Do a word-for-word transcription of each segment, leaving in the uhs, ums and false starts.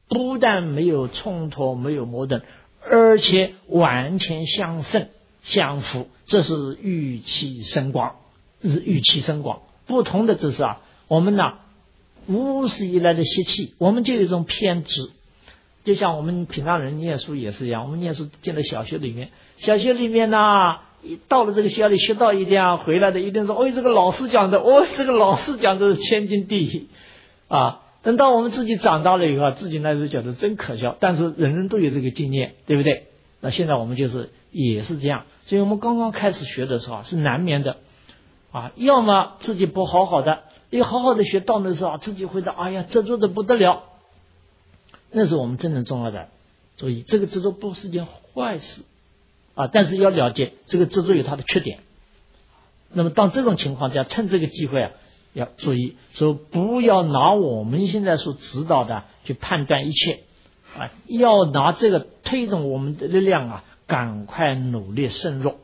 不但没有冲突，没有矛盾，而且完全相胜相符，这是欲气生广，是欲气生广。不同的就是啊，我们呢无始以来的习气，我们就有一种偏执。就像我们平常人念书也是一样，我们念书进了小学里面，小学里面呢，到了这个学校里学到一点，回来的一定说，哦，这个老师讲的，哦，这个老师讲的是天经地义啊。等到我们自己长大了以后，自己那时候觉得真可笑，但是人人都有这个经验，对不对？那现在我们就是也是这样，所以我们刚刚开始学的时候是难免的啊，要么自己不好好的，一好好的学到那时候自己会的，哎呀，执着的不得了，那是我们真正重要的。所以这个执着不是件坏事啊，但是要了解这个执着有它的缺点。那么当这种情况下，趁这个机会啊，要注意说不要拿我们现在所指导的去判断一切啊，要拿这个推动我们的力量啊，赶快努力深入，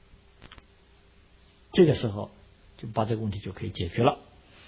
这个时候就把这个问题就可以解决了。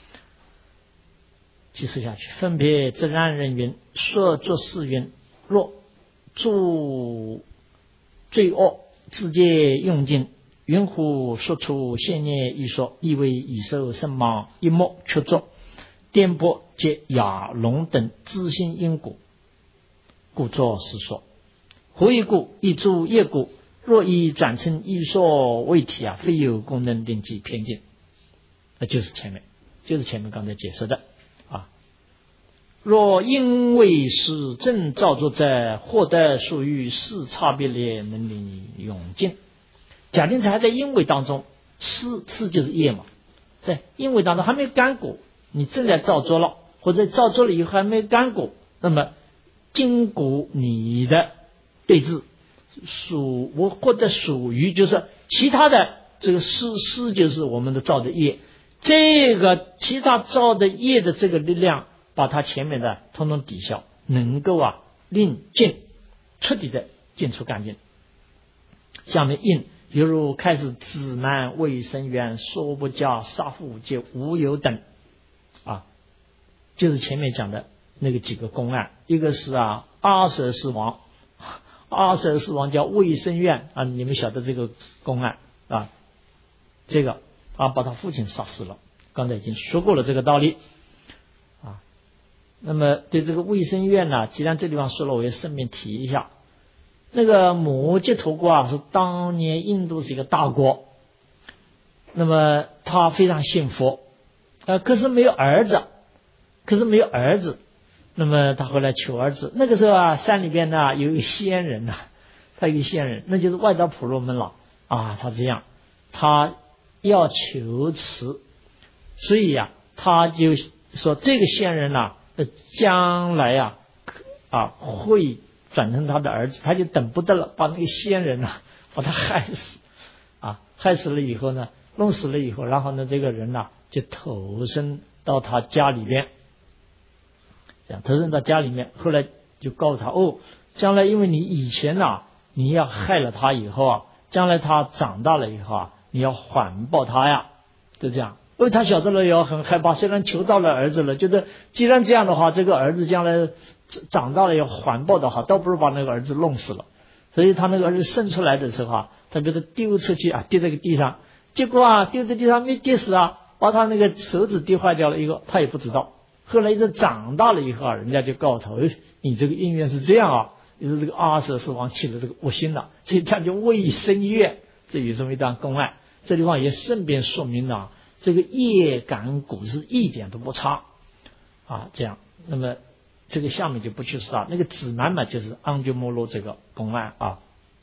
继续下去，分别自然人云：说作是云，若助罪恶，自戒用尽，云乎说出现念一说，意为以受身亡，一莫却作，颠簸皆哑聋等知心因果，故作是说。何以故？一诸业故，若以转成一说为体啊，非有功能令其偏见。那就是前面，就是前面刚才解释的啊。若因为是正造作者，获得属于是差别力能令永尽。假定还在因为当中，是是就是业嘛，在因为当中还没干果，你正在造作了，或者造作了以后还没干果，那么经过你的对治，属我或者属于就是其他的这个是是就是我们的造的业，这个其他造的业的这个力量，把它前面的统统抵消，能够啊令尽彻底的尽除干净。下面应犹如开始指南卫生员说不加杀父皆无有等啊，就是前面讲的那个几个公案，一个是啊阿舍世王，阿舍世王叫卫生院啊，你们晓得这个公案啊，这个啊把他父亲杀死了，刚才已经说过了这个道理啊。那么对这个卫生院呢，既然这地方说了，我也顺便提一下。那个摩羯陀国啊，是当年印度是一个大国，那么他非常信佛，呃，可是没有儿子，可是没有儿子，那么他后来求儿子。那个时候啊，山里边呢有一个仙人呐、啊，他有一个仙人，那就是外道婆罗门了啊。他这样，他要求慈，所以呀、啊，他就说这个仙人呐、啊，将来呀 啊, 啊会转成他的儿子，他就等不得了，把那个仙人啊把他害死啊，害死了以后呢，弄死了以后，然后呢，这个人呐、啊、就投身到他家里边，这样投身到家里面，后来就告诉他哦，将来因为你以前呐、啊、你要害了他以后啊，将来他长大了以后啊，你要还报他呀，就这样。因为他晓得了以后很害怕，虽然求到了儿子了，觉得既然这样的话，这个儿子将来长大了要还报的好，倒不如把那个儿子弄死了。所以他那个儿子生出来的时候啊，他给他丢出去啊，丢在个地上，结果啊丢在地上没跌死啊，把他那个手指跌坏掉了一个，他也不知道。后来一直长大了以后啊，人家就告诉他，哎，你这个因缘是这样啊，就是这个阿舍世王起了这个恶心了，所以他就卫生院，这有这么一段公案。这地方也顺便说明了、啊。这个业感果是一点都不差啊，这样，那么这个下面就不去说了。那个指南嘛，就是安鸠摩罗这个公案啊，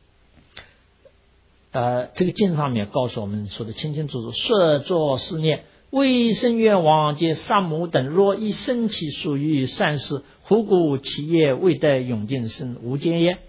呃，这个经上面告诉我们说的清清楚楚，说作是念，卫生院王皆杀母等，若以生起属于善事，何故其业未得永尽生无间耶？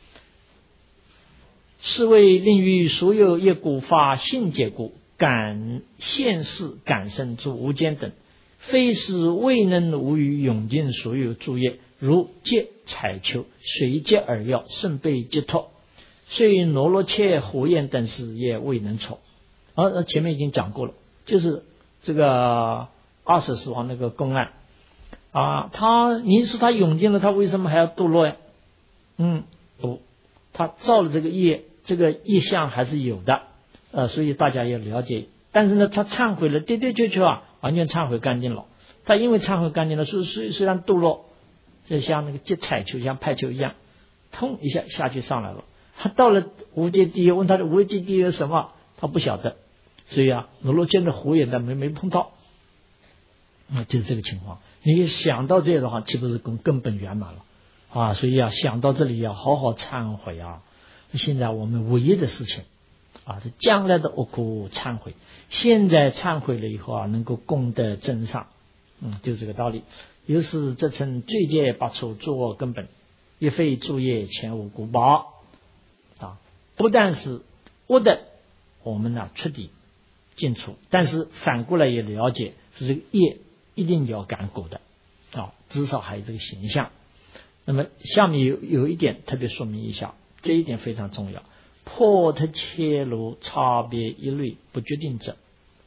是为令于所有业故发性解故。感现世感生诸无间等，非是未能无于永尽所有诸业，如借采求随借而要，甚被解脱，虽罗罗切火焰等事也未能处。而、啊、前面已经讲过了，就是这个二十世王那个公案啊，他你说他涌进了，他为什么还要堕落呀？嗯，不，他造了这个业，这个业相还是有的，呃，所以大家要了解。但是呢，他忏悔了，的的确确啊，完全忏悔干净了。他因为忏悔干净了，虽虽虽然堕落，就像那个接彩球，像拍球一样，通一下下去上来了。他到了无间地狱，问他的无间地狱什么，他不晓得。所以啊，罗罗见的火眼的没没碰到，那、嗯、就是这个情况。你想到这个的话，岂不是根根本圆满了啊？所以啊，想到这里要好好忏悔啊！现在我们唯一的事情啊，是将来的恶苦忏悔。现在忏悔了以后啊，能够功德增上，嗯，就是这个道理。由是这称罪戒拔除诸恶根本，一非诸业前无故报啊！不但是恶的，我们呢彻底尽除，但是反过来也了解，是这个业一定要感果的啊，至少还有这个形象。那么下面有有一点特别说明一下，这一点非常重要。破特切如差别一律不决定者，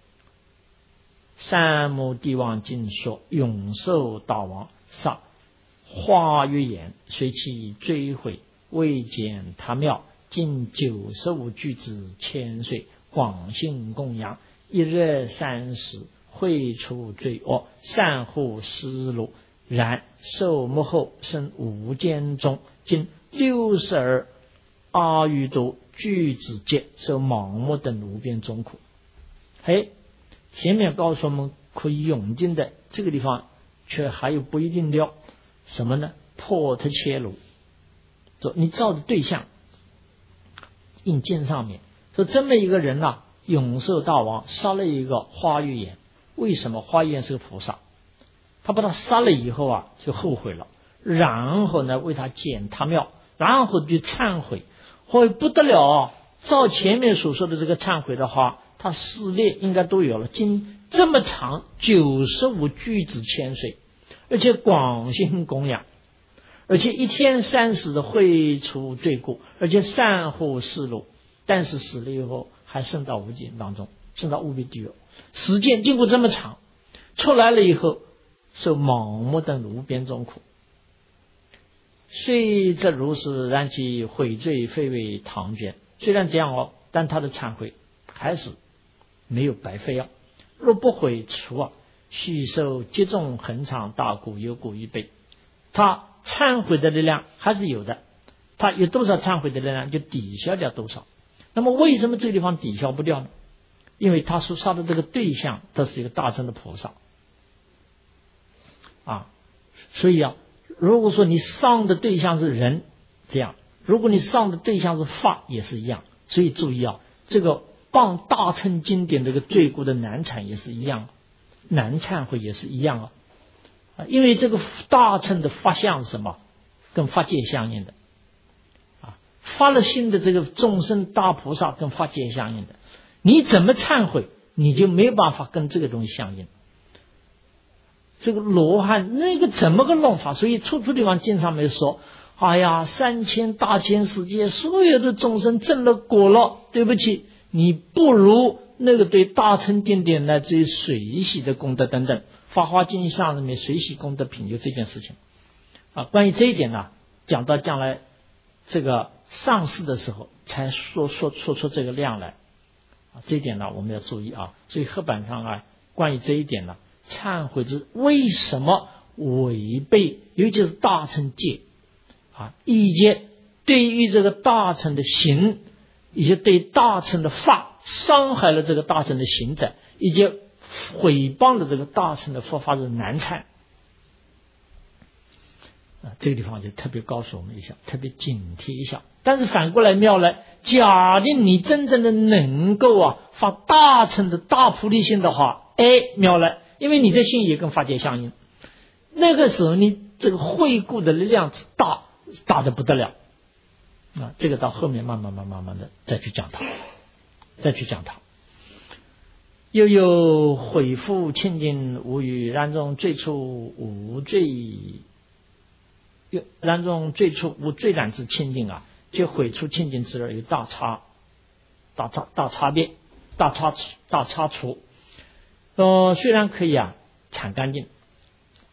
三摩地王经说永寿大王杀化月言，随其追悔，未见他庙，近九十五句子千岁，广信供养，一日三时，会除罪恶，善护思路。然寿末后生无间中，经六十二阿耨多具子劫，受盲目等无边众苦。嘿，前面告诉我们可以涌进的，这个地方却还有不一定的什么呢？破特切如，说你照的对象印经上面说这么一个人啊，永寿大王杀了一个花月言。为什么花月言是个菩萨？他把他杀了以后啊，就后悔了，然后呢为他建他庙，然后就忏悔，会不得了。照前面所说的这个忏悔的话，他四列应该都有了，经这么长，九十五句子千岁，而且广行供养，而且一天三时的会除罪过，而且善护世路，但是死了以后还升到无间当中，升到无边地狱。时间经过这么长，出来了以后受盲目等无边众苦。虽则如是，然其悔罪非为唐捐。虽然这样哦，但他的忏悔还是没有白费啊。若不悔除啊，须受极重恒长大苦，有苦一倍。他忏悔的力量还是有的，他有多少忏悔的力量就抵消掉多少。那么为什么这个地方抵消不掉呢？因为他所杀的这个对象都是一个大乘的菩萨啊，所以啊，如果说你上的对象是人，这样；如果你上的对象是法，也是一样。所以注意啊，这个傍大乘经典这个罪过的难忏也是一样，难忏悔也是一样啊。啊，因为这个大乘的法相是什么？跟法界相应的啊，发了心的这个众生大菩萨跟法界相应的。你怎么忏悔，你就没有办法跟这个东西相应。这个罗汉那个怎么个弄法？所以处处地方经上面说，哎呀，三千大千世界所有的众生证了果了，对不起，你不如那个对大乘经典乃至于水洗的功德等等，法华经上里面水洗功德品有这件事情啊。关于这一点呢，讲到将来这个上市的时候才说说说出这个量来啊，这一点呢我们要注意啊。所以黑板上啊，关于这一点呢，忏悔之为什么违背，尤其是大乘戒啊，以及对于这个大乘的行，以及对大乘的法伤害了这个大乘的行者，以及毁谤了这个大乘的佛法是难忏啊，这个地方就特别告诉我们一下，特别警惕一下。但是反过来妙了，假定你真正的能够啊发大乘的大菩提心的话，哎，妙了，因为你的心也跟法界相应，那个时候你这个慧故的力量大大的不得了啊！这个到后面慢慢慢慢慢的再去讲它，再去讲它。又有悔复清净无语，然中最初无罪，然中最初无罪染之清净啊，就悔出清净之而有大差，大差大差别，大差大差除。呃，虽然可以啊铲干净，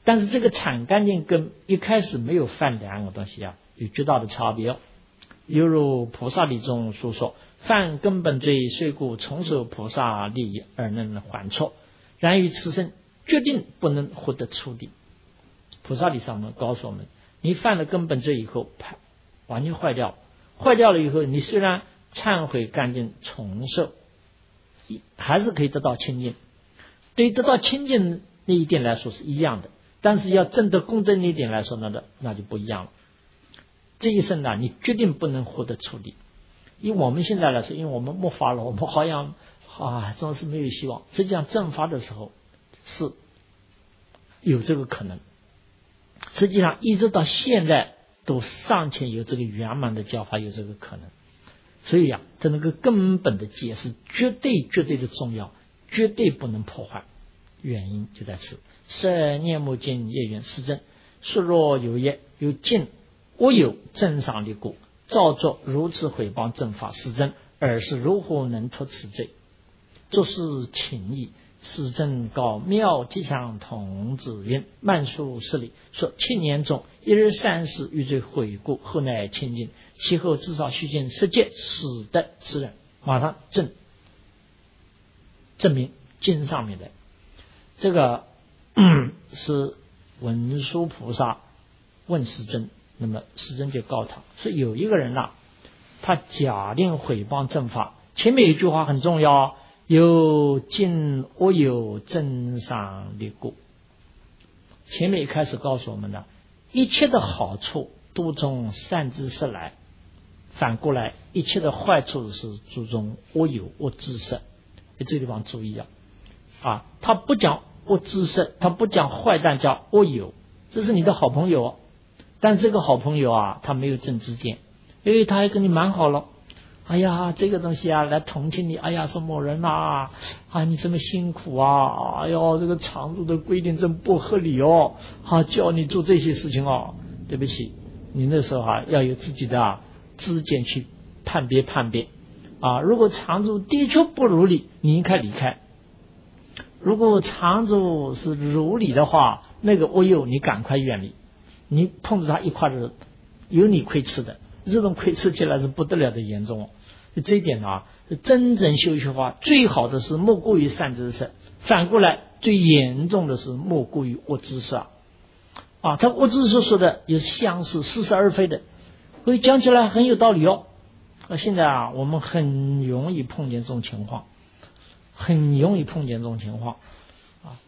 但是这个铲干净跟一开始没有犯两个东西啊，有巨大的差别哦。犹如菩萨理中所说，犯根本罪，虽故重受菩萨利而能还错，然于此生决定不能获得出离。菩萨理上面告诉我们，你犯了根本罪以后，完全坏掉，坏掉了以后，你虽然忏悔干净重受，还是可以得到清净。对于得到清净那一点来说是一样的，但是要证得公正那一点来说呢，那就不一样了。这一生呢，你决定不能获得出离。以我们现在来说，因为我们没法了，我们好像啊总是没有希望。实际上正法的时候是有这个可能，实际上一直到现在都尚且有这个圆满的教法，有这个可能。所以呀、啊，这那个根本的戒是绝对绝对的重要，绝对不能破坏。原因就在此。摄念目见业缘是真，说若有业有尽我有正上的故，造作如此毁谤正法是真，而是如何能脱此罪？作是情义。是正告妙吉祥童子云：慢述事理，说七年中一日三世欲罪悔故，后乃清净，其后至少须见十戒，使得此人马上证证明经上面的这个、嗯、是文殊菩萨问世尊，那么世尊就告他说，有一个人呐、啊，他假定毁谤正法，前面一句话很重要，有尽我有正上的故。前面一开始告诉我们的，一切的好处都从善知识来，反过来一切的坏处是注重我有我知识。这个地方注意啊，啊，他不讲我知识，他不讲坏蛋叫我有，这是你的好朋友，但这个好朋友啊，他没有正知见，因为他还跟你蛮好了。哎呀，这个东西啊，来同情你。哎呀，说某人呐，啊，你这么辛苦啊，哎呦，这个常住的规定真不合理哦，啊，叫你做这些事情哦。对不起，你那时候啊，要有自己的、啊、知见去判别判别啊。如果常住的确不如理，你应该离开；如果常住是如理的话，那个我有你赶快远离。你碰着他一块的，有你亏吃的，这种亏吃起来是不得了的严重哦。这一点啊，真正修学法最好的是莫过于善知识，反过来最严重的是莫过于恶知识啊！啊，他恶知识说的也是相似，似是而非的，所以讲起来很有道理哦。啊，现在啊，我们很容易碰见这种情况，很容易碰见这种情况啊。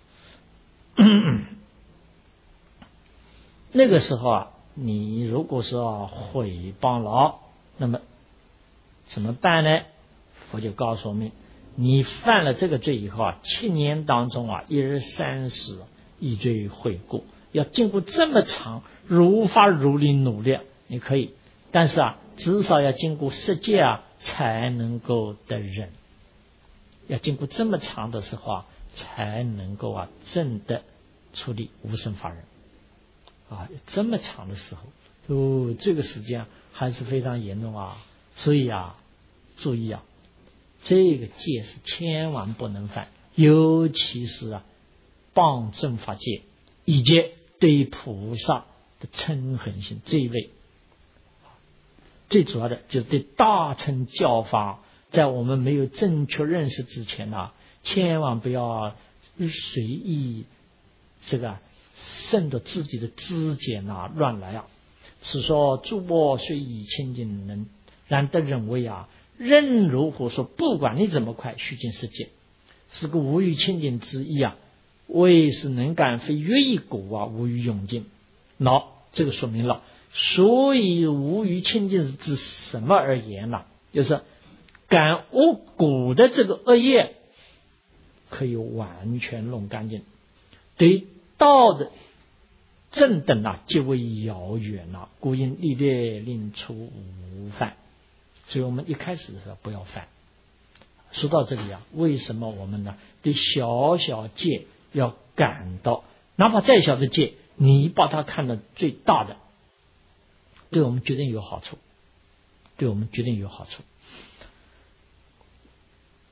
那个时候啊，你如果说毁谤了，那么怎么办呢？佛就告诉我们，你犯了这个罪以后啊，七年当中啊，一日三世以罪悔过，要经过这么长如法如理努力，你可以，但是啊，至少要经过十戒啊，才能够得忍。要经过这么长的时候啊，才能够啊，证得出离无生法忍啊，这么长的时候，哦，这个时间还是非常严重啊。所以啊，注意啊，这个戒是千万不能犯，尤其是啊，谤正法戒，以及对菩萨的嗔恨心这一类。最主要的就是对大乘教法，在我们没有正确认识之前啊，千万不要随意这个顺着自己的知见啊乱来啊。是说诸波虽以清净能，然得认为啊，任如何说，不管你怎么快，须尽十戒，是个无欲清净之意啊。为是能感非约一果啊，无欲永尽。那这个说明了，所以无欲清净是指什么而言呢、啊？就是感恶果的这个恶业可以完全弄干净，对道的正等啊，极为遥远啊，故因历略令出无犯。所以我们一开始的时候不要犯。说到这里啊，为什么我们呢对小小戒要感到，哪怕再小的戒，你把它看得最大的，对我们决定有好处，对我们决定有好处。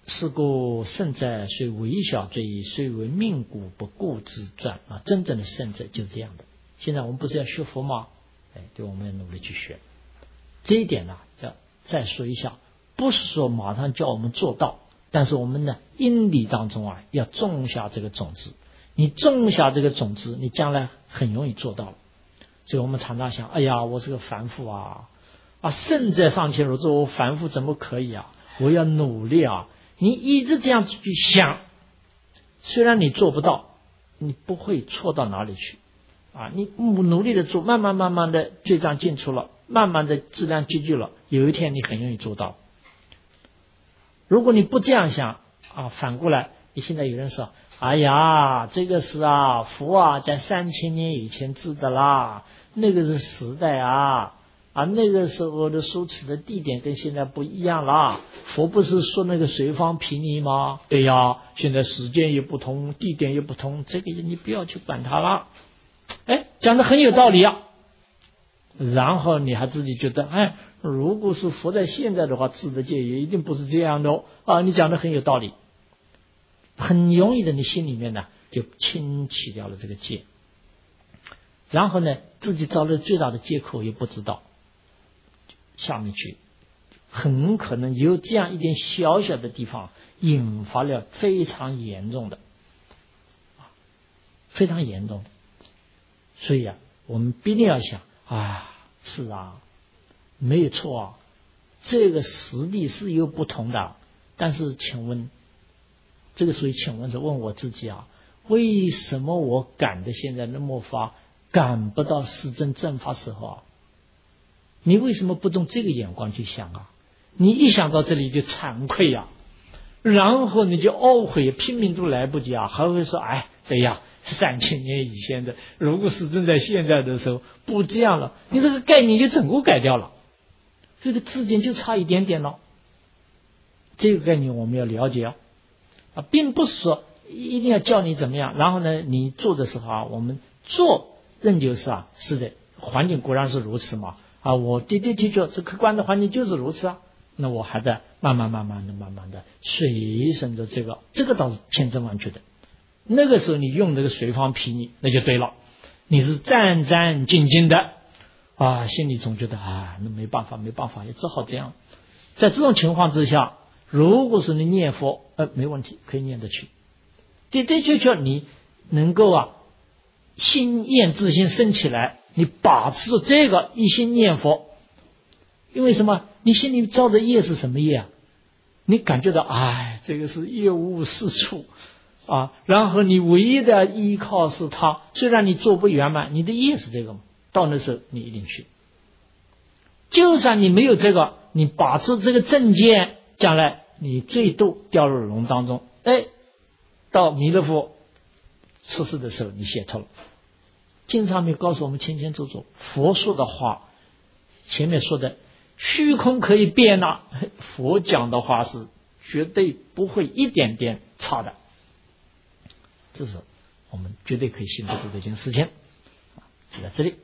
是故圣者虽微小罪，虽为命古不顾之传啊！真正的圣者就是这样的。现在我们不是要学佛吗？哎，对，我们要努力去学。这一点呢，要再说一下，不是说马上叫我们做到，但是我们呢，因理当中啊，要种下这个种子。你种下这个种子，你将来很容易做到了。所以我们常常想，哎呀，我是个凡夫啊，啊，圣者尚且如此，我凡夫怎么可以啊？我要努力啊！你一直这样子去想，虽然你做不到，你不会错到哪里去啊！你努力的做，慢慢慢慢的罪障尽除了，慢慢的质量积聚了，有一天你很容易做到。如果你不这样想啊，反过来，你现在有人说，哎呀，这个是啊，佛啊，在三千年以前制的啦，那个是时代啊。啊，那个时候的修持的地点跟现在不一样啦。佛不是说那个随方毗尼吗？对呀，现在时间也不同，地点也不同，这个你不要去管它了。哎，讲的很有道理啊。然后你还自己觉得，哎，如果是佛在现在的话，治的戒也一定不是这样的哦。啊，你讲的很有道理，很容易的，你心里面呢就清起掉了这个戒。然后呢，自己造了最大的借口也不知道。下面去，很可能有这样一点小小的地方，引发了非常严重的，非常严重的。所以啊，我们必定要想啊，是啊，没有错啊，这个实地是有不同的。但是，请问，这个所以请问是问我自己啊，为什么我赶的现在那么发，赶不到四正正法时候啊？你为什么不用这个眼光去想啊？你一想到这里就惭愧呀、啊，然后你就懊悔，拼命都来不及啊，还会说，哎，对呀，三千年以前的，如果是正在现在的时候不这样了，你这个概念就整个改掉了，这个之间就差一点点了。这个概念我们要了解啊，啊，并不是说一定要叫你怎么样，然后呢，你做的时候啊，我们做仍旧是啊，是的，环境固然是如此嘛。啊，我的的确确，这客观的环境就是如此啊。那我还在慢慢慢慢的、慢慢的随身的这个，这个倒是千真万确的。那个时候你用这个随方毗尼，那就对了。你是战战兢兢的啊，心里总觉得啊，那没办法，没办法，也只好这样。在这种情况之下，如果是你念佛，呃，没问题，可以念得去。的的确确，你能够啊，心念自心升起来。你把持着这个一心念佛，因为什么？你心里造的业是什么业啊？你感觉到，哎，这个是业无是处啊。然后你唯一的依靠是他，虽然你做不圆满，你的业是这个嘛。到那时候你一定去。就算你没有这个，你把持这个正见，将来你最多掉入龙当中，哎，到弥勒佛出世的时候，你解脱了。经上面告诉我们清清楚楚，佛说的话，前面说的虚空可以变呐，佛讲的话是绝对不会一点点差的，这是我们绝对可以信得过的一件事情。就在这里，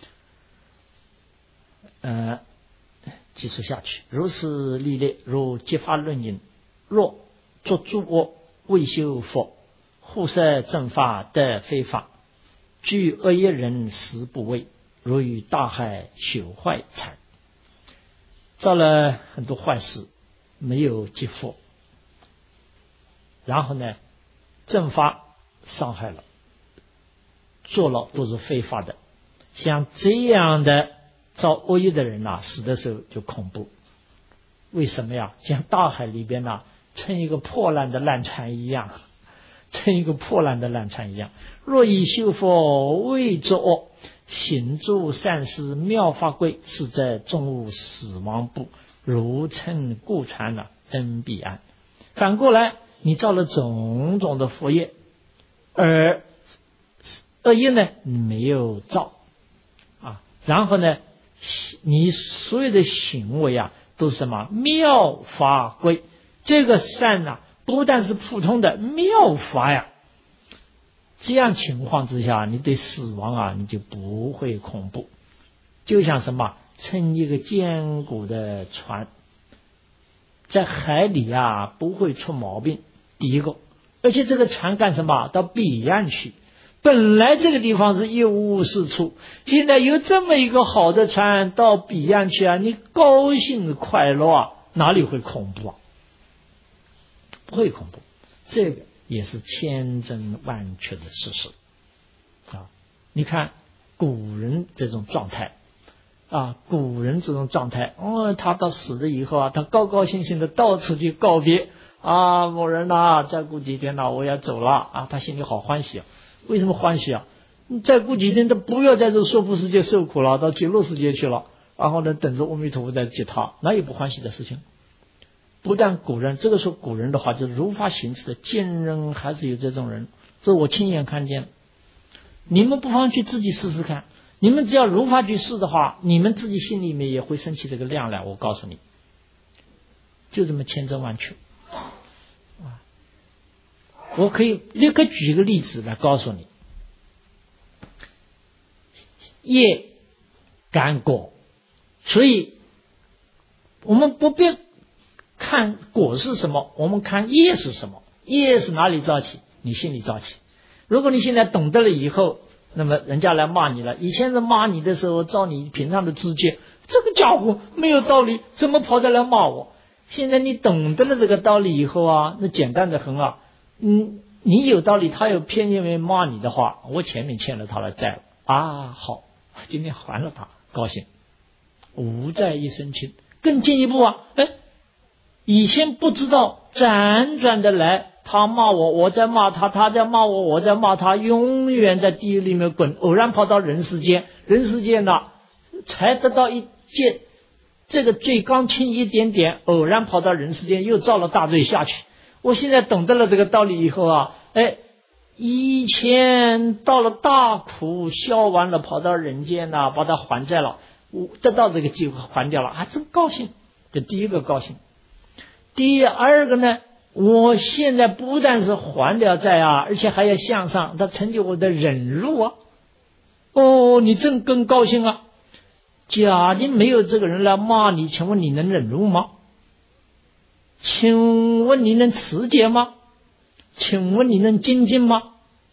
呃，继续下去。如是历列，如揭发论引，若作诸恶，未修佛，护摄正法得非法。具恶业人实不畏，如于大海朽坏惨。造了很多坏事，没有积福，然后呢，正法伤害了，做了都是非法的。像这样的造恶业的人呐、啊，死的时候就恐怖。为什么呀？像大海里边呐、啊，成一个破烂的烂船一样。成一个破烂的烂船一样。若以修佛未作恶，行诸善事妙法贵，是在众物死亡不如乘故船了登彼岸。反过来，你造了种种的佛业，而恶业呢你没有造啊，然后呢，你所有的行为啊都是什么妙法贵？这个善啊。不但是普通的妙法呀，这样情况之下，你对死亡啊，你就不会恐怖。就像什么，乘一个坚固的船， 在海里啊不会出毛病。第一个，而且这个船干什么？到彼岸去。本来这个地方是一无是处，现在有这么一个好的船到彼岸去啊，你高兴快乐啊，哪里会恐怖啊？不会恐怖，这个也是千真万确的事实啊！你看古人这种状态啊，古人这种状态，哦，他到死了以后啊，他高高兴兴的到处去告别啊，某人呐、啊，再过几天呐、啊，我要走了啊，他心里好欢喜啊。为什么欢喜啊？再过几天他不要在这娑婆世界受苦了，到极乐世界去了，然后呢，等着阿弥陀佛再接他，哪有不欢喜的事情？不但古人，这个时候古人的话，就是如法行持的坚人，还是有这种人，这我亲眼看见。你们不妨去自己试试看，你们只要如法去试的话，你们自己心里面也会升起这个量来。我告诉你，就这么千真万确。我可以立刻举一个例子来告诉你，业感果，所以我们不必看果是什么，我们看业是什么。业是哪里造起？你心里造起。如果你现在懂得了以后，那么人家来骂你了，以前是骂你的时候照你平常的知见，这个家伙没有道理，怎么跑着来骂我？现在你懂得了这个道理以后啊，那简单的很啊。嗯，你有道理，他有偏见骂你的话，我前面欠了他的债啊，好，今天还了他，高兴，无债一身轻。更进一步啊，哎，以前不知道，辗转的来，他骂我，我在骂他，他在骂我，我在骂他，永远在地狱里面滚，偶然跑到人世间，人世间呢，才得到一件这个罪刚轻一点点，偶然跑到人世间，又造了大罪下去。我现在懂得了这个道理以后啊，哎，以前到了大苦，消完了，跑到人间呐、啊，把它还债了，我得到这个机会还掉了，还真高兴。这第一个高兴。第二个呢，我现在不但是还了债啊，而且还要向上，它成就我的忍辱啊。哦，你真更高兴啊！假定没有这个人来骂你，请问你能忍辱吗？请问你能持戒吗？请问你能精进吗？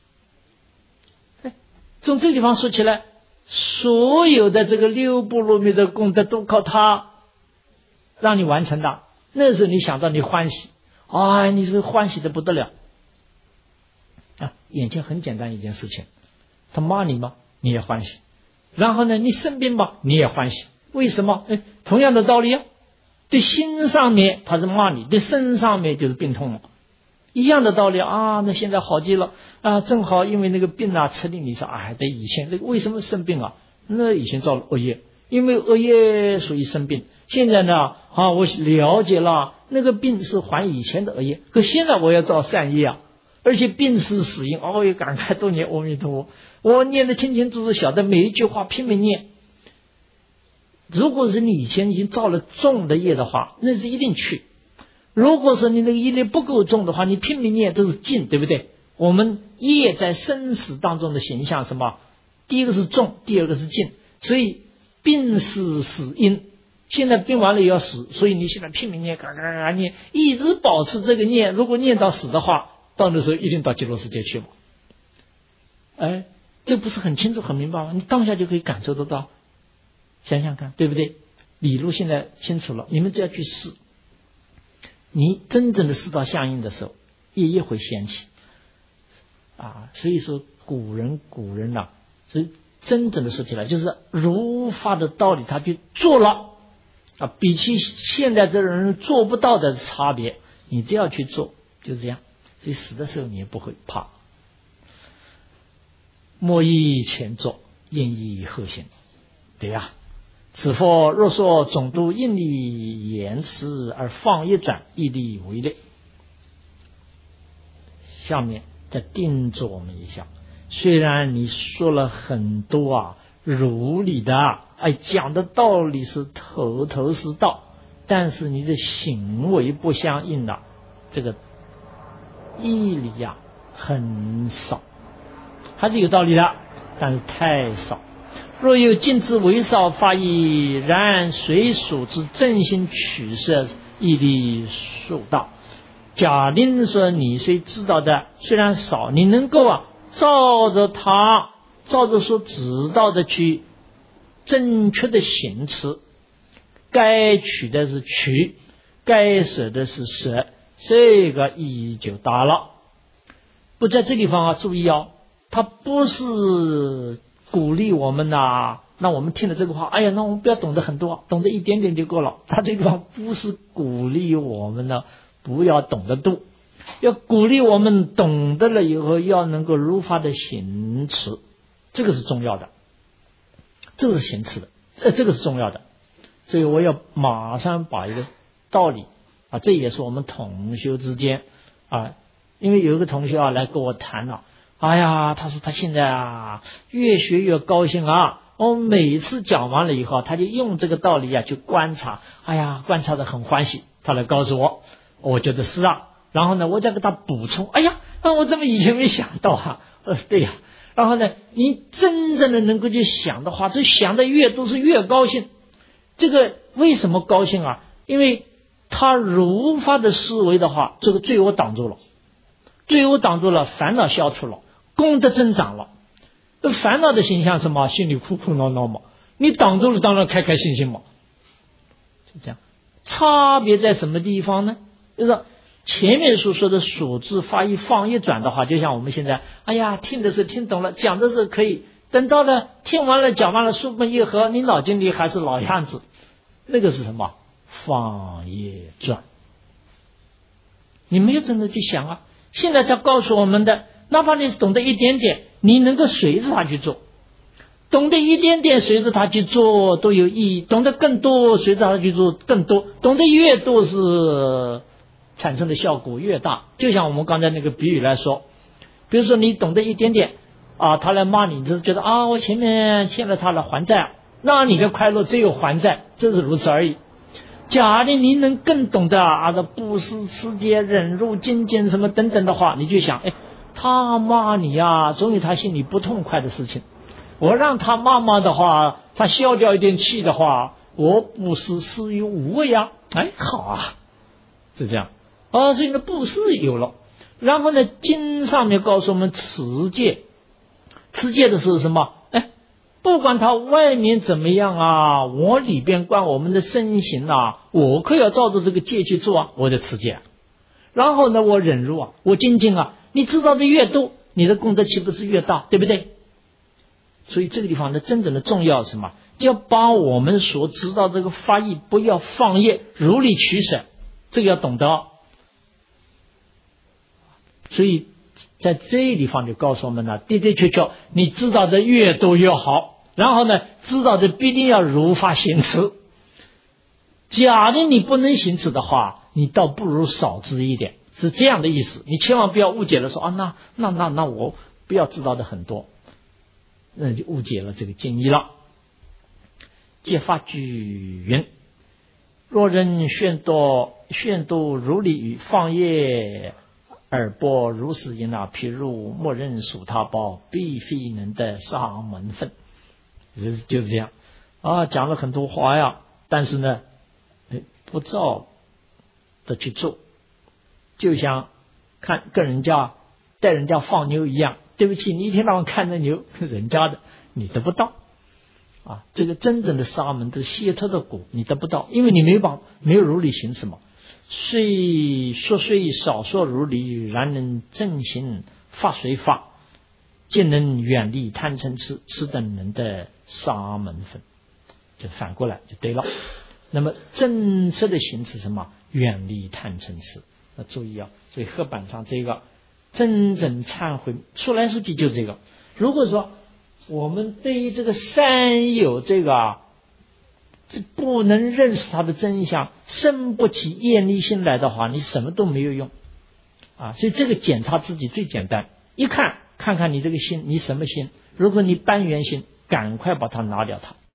从这个地方说起来，所有的这个六波罗蜜的功德都靠他让你完成的。那时候你想到你欢喜，哎，你是欢喜的不得了啊！眼前很简单一件事情，他骂你吗？你也欢喜。然后呢，你生病吧，你也欢喜。为什么？哎，同样的道理啊。对心上面他是骂你，对身上面就是病痛了，一样的道理啊。那现在好极了啊，正好因为那个病啊，吃定你说哎，对以前那个为什么生病啊？那以前造了恶业，因为恶业所以生病。现在呢啊，我了解了，那个病是还以前的恶业，可现在我要造善业啊，而且病是死因。哦，也感慨多念阿弥陀佛，我念得清清楚楚，晓得每一句话拼命念。如果是你以前已经造了重的业的话，那是一定去。如果说你那个业力不够重的话，你拼命念都是尽，对不对？我们业在生死当中的形象什么？第一个是重，第二个是尽。所以病是死因，现在病完了也要死，所以你现在拼命念，嘎嘎嘎念，一直保持这个念。如果念到死的话，到那时候一定到极乐世界去了。哎，这不是很清楚很明白吗？你当下就可以感受得到。想想看，对不对？理路现在清楚了，你们只要去试，你真正的试到相应的时候，业也会掀起啊。所以说古人古人呐、啊，所以真正的说起来，就是如法的道理，他去做了啊，比起现在这人做不到的差别，你只要去做，就这样。所以死的时候你也不会怕。莫以前作，应以后行。对呀、啊。此佛若说总督应力言辞而放一转，亦力为力。下面再叮嘱我们一下，虽然你说了很多啊如理的，哎，讲的道理是头头是道，但是你的行为不相应了，这个义理呀、啊、很少，还是有道理的，但是太少。若有尽之为少法义，然随属之正心取舍毅力速大。假定说你虽知道的虽然少，你能够啊照着他照着所指导的去正确的行持，该取的是取，该舍的是舍，这个意义就大了。不在这地方啊，注意哦，他不是鼓励我们呐、啊，那我们听了这个话，哎呀，那我们不要懂得很多，懂得一点点就够了。他这个地方不是鼓励我们呢，不要懂得多，要鼓励我们懂得了以后要能够如法的行持，这个是重要的，这个是行持的，呃，这个是重要的。所以我要马上把一个道理啊，这也是我们同修之间啊，因为有一个同学啊来跟我谈了，哎呀，他说他现在啊越学越高兴啊，我每次讲完了以后，他就用这个道理啊去观察，哎呀，观察的很欢喜，他来告诉我，我觉得是啊，然后呢，我再给他补充，哎呀，那我怎么以前没想到啊？呃，对呀，然后呢，你真正的能够去想的话，这想的越多是越高兴。这个为什么高兴啊？因为他如法的思维的话，这个罪恶挡住了，罪恶挡住了，烦恼消除了，功德增长了。这烦恼的形象是什么？心里哭哭闹闹嘛，你挡住了，当然开开心心嘛，就这样。差别在什么地方呢？就是前面所说的所知发一放一转的话，就像我们现在，哎呀，听的是听懂了，讲的是可以，等到了听完了讲完了，书本一合，你脑筋里还是老样子，那个是什么？放一转。你没有真的去想啊。现在他告诉我们的，哪怕你懂得一点点，你能够随着他去做，懂得一点点随着他去做都有意义，懂得更多随着他去做更多，懂得越多是产生的效果越大。就像我们刚才那个比喻来说，比如说你懂得一点点啊，他来骂你，你就觉得啊，我前面欠了他了还债，那你的快乐只有还债，这是如此而已。假的你能更懂得啊，这布施、持戒、忍辱、精进什么等等的话，你就想，哎，他骂你啊，总有他心里不痛快的事情。我让他骂骂的话，他消掉一点气的话，我布施施于无畏啊，哎，好啊，是这样啊，所以呢，布施有了。然后呢，经上面告诉我们持戒，持戒的是什么？哎，不管他外面怎么样啊，我里边关我们的身形啊，我可要照着这个戒去做啊，我的持戒啊。然后呢，我忍辱啊，我精进啊，你知道的越多，你的功德岂不是越大，对不对？所以这个地方的真正的重要是什么？要把我们所知道这个法义不要放逸，如理取舍，这个要懂得。所以在这地方就告诉我们了，的的确确你知道的越多越好，然后呢，知道的必定要如法行持。假的你不能行持的话，你倒不如少知一点，是这样的意思。你千万不要误解了说啊，那那那那我不要知道的很多，那就误解了这个经义了。戒法句云：若人宣导宣导如理语，放业而播如是因啊，譬如莫人属他报，必非能得沙门分。就是就是这样啊，讲了很多话呀，但是呢，不照的去做，就像看跟人家带人家放牛一样，对不起，你一天到晚看着牛，人家的你得不到啊，这个真正的沙门的解脱的果你得不到，因为你没有把没有如理行什么。虽说虽少说如理，然能正行法随法，尽能远离贪嗔痴，此等人的沙门分。就反过来就对了。那么正式的行持什么？远离贪嗔痴。要注意啊，所以黑板上这个真正忏悔说来说去就这个。如果说我们对于这个三有这个啊，这不能认识它的真相，生不起厌离心来的话，你什么都没有用啊。所以这个检查自己最简单，一看看看你这个心，你什么心？如果你般缘心，赶快把它拿掉它。